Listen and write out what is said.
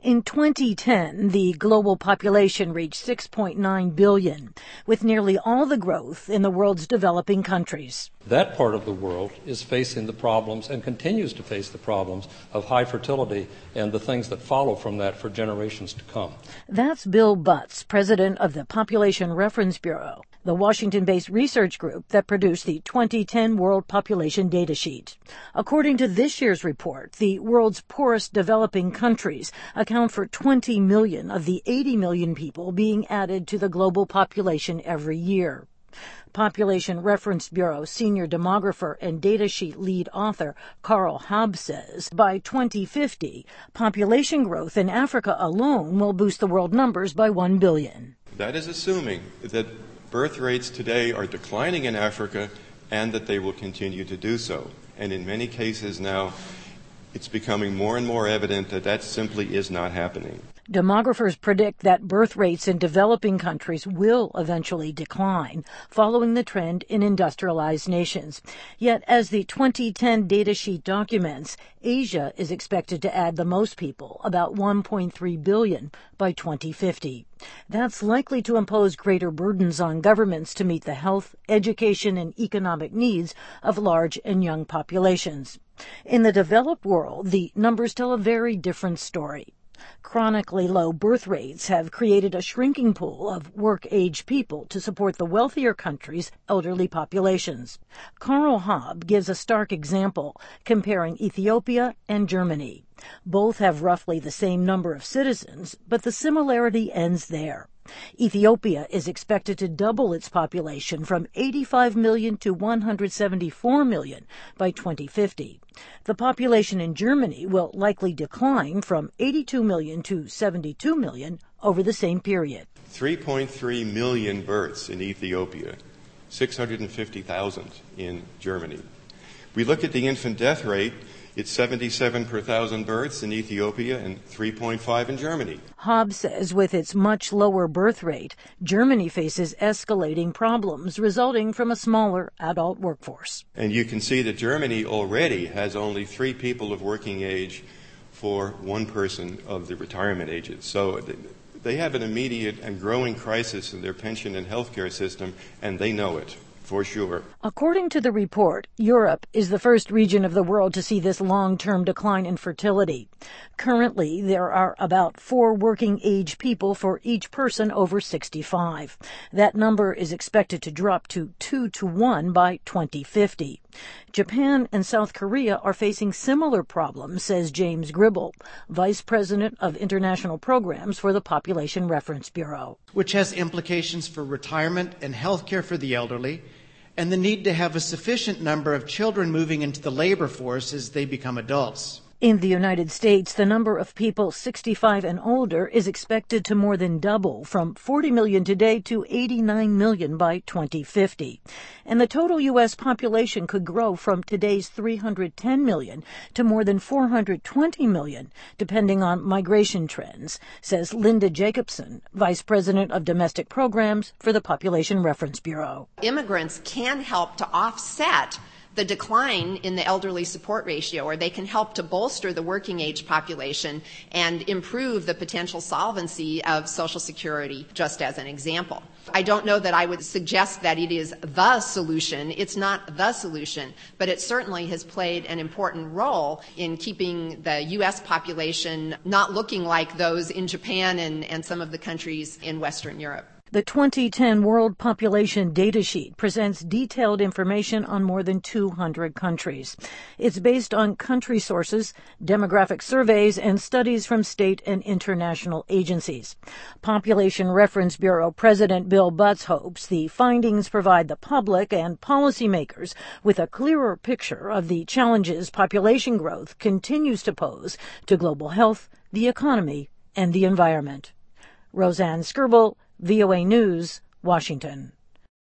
In 2010, the global population reached 6.9 billion, with nearly all the growth in the world's developing countries. That part of the world is facing the problems and continues to face the problems of high fertility and the things that follow from that for generations to come. That's Bill Butts, president of the Population Reference Bureau, the Washington-based research group that produced the 2010 World Population Data Sheet. According to this year's report, the world's poorest developing countries account for 20 million of the 80 million people being added to the global population every year. Population Reference Bureau senior demographer and data sheet lead author Carl Haub says by 2050, population growth in Africa alone will boost the world numbers by 1 billion. That is assuming that birth rates today are declining in Africa and that they will continue to do so. And in many cases now, it's becoming more and more evident that that simply is not happening. Demographers predict that birth rates in developing countries will eventually decline, following the trend in industrialized nations. Yet, as the 2010 data sheet documents, Asia is expected to add the most people, about 1.3 billion, by 2050. That's likely to impose greater burdens on governments to meet the health, education, and economic needs of large and young populations. In the developed world, the numbers tell a very different story. Chronically low birth rates have created a shrinking pool of work-age people to support the wealthier countries' elderly populations. Carl Haub gives a stark example, comparing Ethiopia and Germany. Both have roughly the same number of citizens, but the similarity ends there. Ethiopia is expected to double its population from 85 million to 174 million by 2050. The population in Germany will likely decline from 82 million to 72 million over the same period. 3.3 million births in Ethiopia, 650,000 in Germany. We look at the infant death rate. It's 77 per thousand births in Ethiopia and 3.5 in Germany. Haub says with its much lower birth rate, Germany faces escalating problems resulting from a smaller adult workforce. And you can see that Germany already has only 3 people of working age for 1 person of the retirement ages. So they have an immediate and growing crisis in their pension and health care system, and they know it. For sure. According to the report, Europe is the first region of the world to see this long-term decline in fertility. Currently, there are about 4 working-age people for each person over 65. That number is expected to drop to 2 to 1 by 2050. Japan and South Korea are facing similar problems, says James Gribble, Vice President of International Programs for the Population Reference Bureau. Which has implications for retirement and health care for the elderly, and the need to have a sufficient number of children moving into the labor force as they become adults. In the United States, the number of people 65 and older is expected to more than double from 40 million today to 89 million by 2050. And the total U.S. population could grow from today's 310 million to more than 420 million, depending on migration trends, says Linda Jacobson, Vice President of Domestic Programs for the Population Reference Bureau. Immigrants can help to offset the decline in the elderly support ratio, or they can help to bolster the working age population and improve the potential solvency of Social Security, just as an example. I don't know that I would suggest that it is the solution. It's not the solution, but it certainly has played an important role in keeping the U.S. population not looking like those in Japan and some of the countries in Western Europe. The 2010 World Population Data Sheet presents detailed information on more than 200 countries. It's based on country sources, demographic surveys, and studies from state and international agencies. Population Reference Bureau President Bill Butts hopes the findings provide the public and policymakers with a clearer picture of the challenges population growth continues to pose to global health, the economy, and the environment. Roseanne Skirble, VOA News, Washington.